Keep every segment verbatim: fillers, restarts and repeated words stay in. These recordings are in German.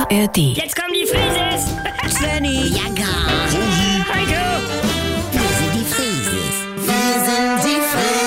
R D. Jetzt kommen die Frieses! Svenny, Jagger, Heiko! wir sind die Frieses. Wir sind die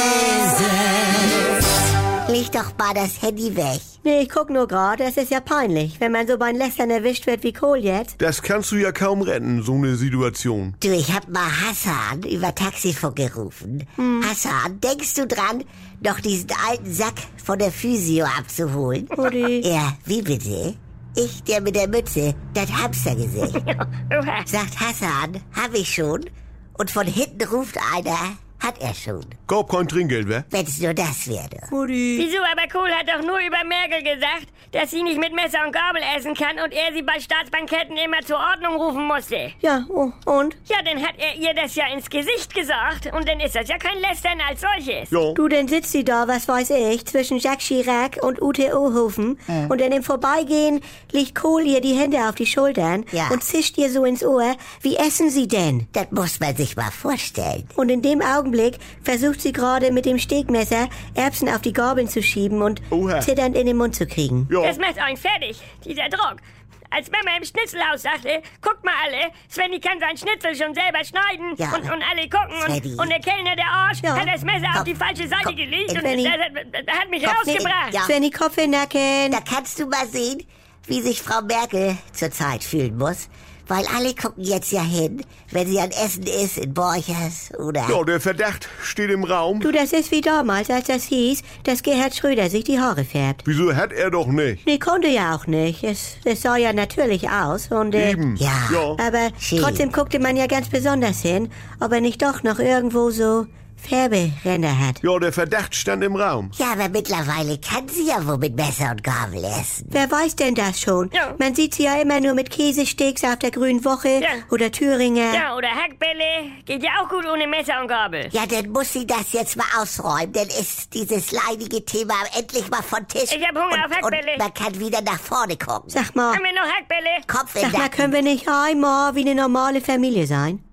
Frieses. Leg doch mal das Handy weg. nee, ich guck nur gerade, es ist ja peinlich, wenn man so beim Lästern erwischt wird wie Kohl jetzt. Das kannst du ja kaum retten, so eine Situation. Du, ich hab mal Hassan über Taxifunk gerufen. Hassan, denkst du dran, noch diesen alten Sack von der Physio abzuholen? Rudi. Ja, wie bitte? Ich, der mit der Mütze, das Hamstergesicht. Oha. Sagt Hassan, hab ich schon. Und von hinten ruft einer, hat er schon. Gab kein Trinkgeld, wer? Wenn's nur das wäre. Rudi. Wieso, aber Kohl hat doch nur über Merkel gesagt, dass sie nicht mit Messer und Gabel essen kann und er sie bei Staatsbanketten immer zur Ordnung rufen musste. Ja, oh, und? Ja, dann hat er ihr das ja ins Gesicht gesagt und dann ist das ja kein Lästern als solches. Ja. Du, dann sitzt sie da, was weiß ich, zwischen Jacques Chirac und U T O-Hofen. Und dann im Vorbeigehen legt Kohl ihr die Hände auf die Schultern Ja. und zischt ihr so ins Ohr, wie essen sie denn? Das muss man sich mal vorstellen. Und in dem Augenblick versucht sie gerade mit dem Stegmesser Erbsen auf die Gabeln zu schieben und Oha. zitternd in den Mund zu kriegen. Ja. Das macht einen fertig, dieser Druck. Als Mama im Schnitzelhaus sagte, guckt mal alle, Svenny kann sein Schnitzel schon selber schneiden. Ja. Und, und alle gucken. Svenny. Und, und der Kellner, der Arsch, Ja. hat das Messer auf Kopf, die falsche Seite Kopf, gelegt. Und Svenny. das, hat- das hat mich Kopf, rausgebracht. nee, ja. Svenny, Kopf in den Nacken. Da kannst du mal sehen, wie sich Frau Merkel zurzeit fühlen muss. Weil alle gucken jetzt ja hin, wenn sie an Essen ist in Borchers oder... Ja, der Verdacht steht im Raum. Du, das ist wie damals, als das hieß, dass Gerhard Schröder sich die Haare färbt. Wieso hat er doch nicht? Nee, konnte ja auch nicht. Es, es sah ja natürlich aus und... Äh, Eben. Ja. Ja. Aber Schön. trotzdem guckte man ja ganz besonders hin, ob er nicht doch noch irgendwo so Färberänder hat. Ja, der Verdacht stand im Raum. Ja, aber mittlerweile kann sie ja wohl mit Messer und Gabel essen. Wer weiß denn das schon? Ja. Man sieht sie ja immer nur mit Käsesticks auf der Grünen Woche Ja. oder Thüringer. Ja, oder Hackbälle. Geht ja auch gut ohne Messer und Gabel. Ja, dann muss sie das jetzt mal ausräumen, dann ist dieses leidige Thema endlich mal von Tisch. Ich hab Hunger und, auf Hackbälle. Und man kann wieder nach vorne gucken. Sag mal, Haben wir noch Hackbälle? Kopf in sag mal, Nacken. können wir nicht einmal wie eine normale Familie sein?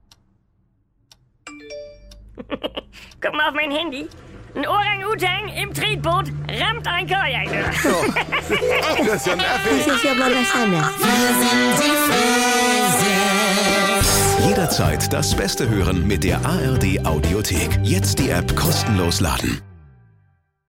Guck mal auf mein Handy. Ein Orang-Utang im Tretboot rammt ein Kajak. Das ist ja ein Affe. Das ist ja mal was anderes. Jederzeit das Beste hören mit der A R D Audiothek. Jetzt die App kostenlos laden.